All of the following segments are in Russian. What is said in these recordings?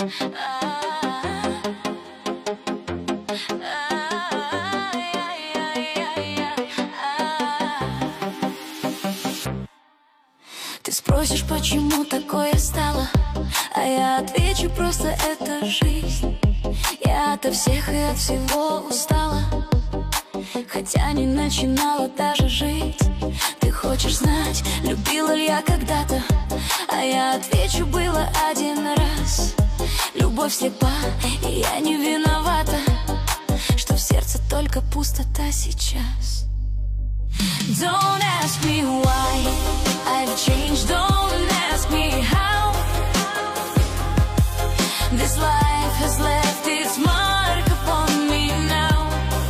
Ты спросишь, почему такое стало, а я отвечу: просто это жизнь. Я ото всех и от всего устала, хотя не начинала даже жить. Ты хочешь знать, любила ли я когда-то, а я отвечу: было один раз. Любовь слепа, и я не виновата, что в сердце только пустота сейчас. Don't ask me why I've changed, don't ask me how. This life has left its mark upon me now.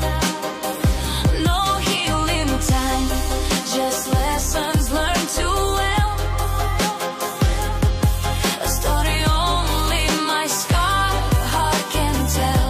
No healing time, just lessons learned too well. A story only my scarred heart can tell.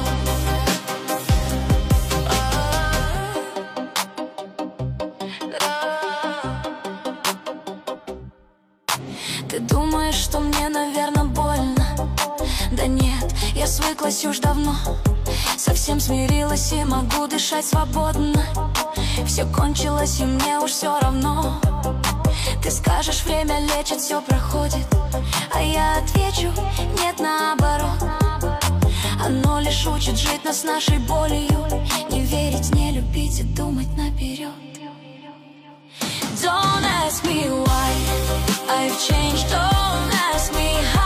Ты думаешь, что мне, наверное, больно? Да нет, я свыклась уж давно, совсем смирилась и могу дышать свободно. Все кончилось, и мне уж все равно. Ты скажешь, время лечит, все проходит, а я отвечу: нет, наоборот. Оно лишь учит жить нас нашей болью, не верить, не любить и думать наперед. Don't ask me why I've changed, don't ask me how.